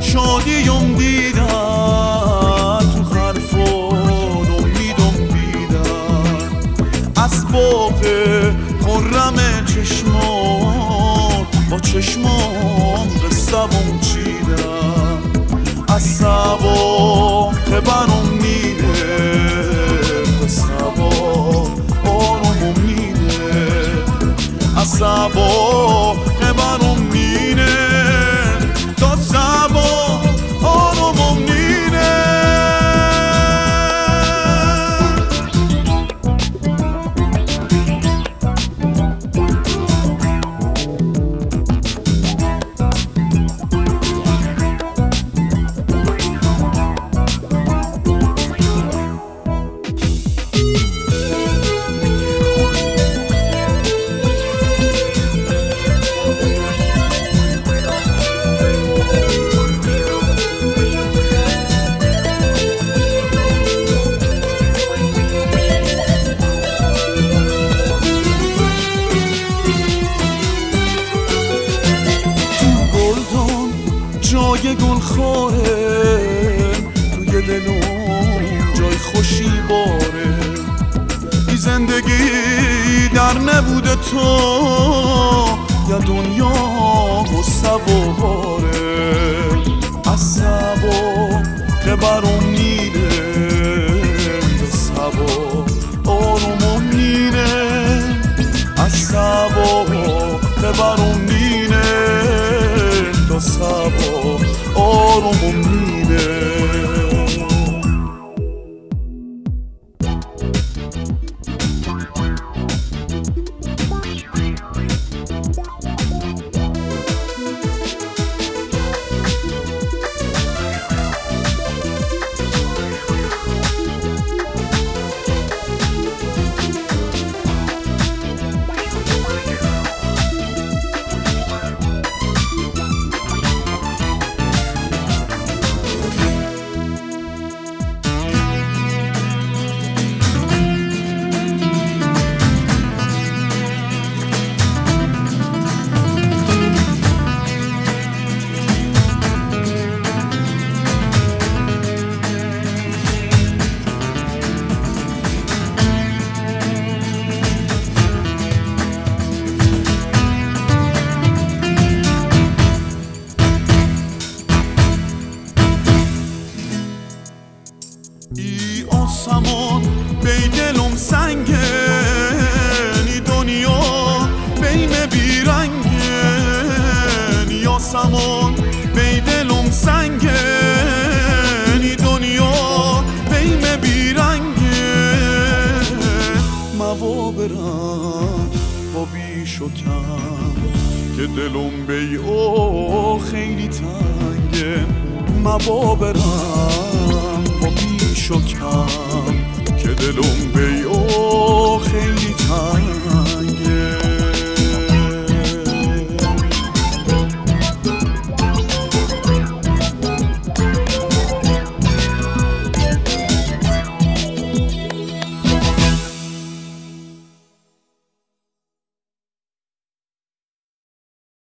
شادیم دیدن تو حرفات امیدم دیدن از باغ خرم چشمات با چشمام قصه‌ام چیدن از سبا که برام میده سبا آرومم میده از سبا که برام میده تا سبا آرومم میده جای گل خاره توی دلم جای خوشی باره بی زندگی در نبوده تو یا دنیا غصه و باره از سبا که برام میده به سبا آرومم میده از سبا که برام میده تا سبا آرومم میده ای آسمان بی دلم سنگه ای دنیا بیم بیرنگه ای آسمان بی دلم سنگه ای دنیا بیم بیرنگه موا برم با بیش و کم که دلم بی او خیلی تنگه موا برم با بیش و کم که دلم بی او خیلی تنگه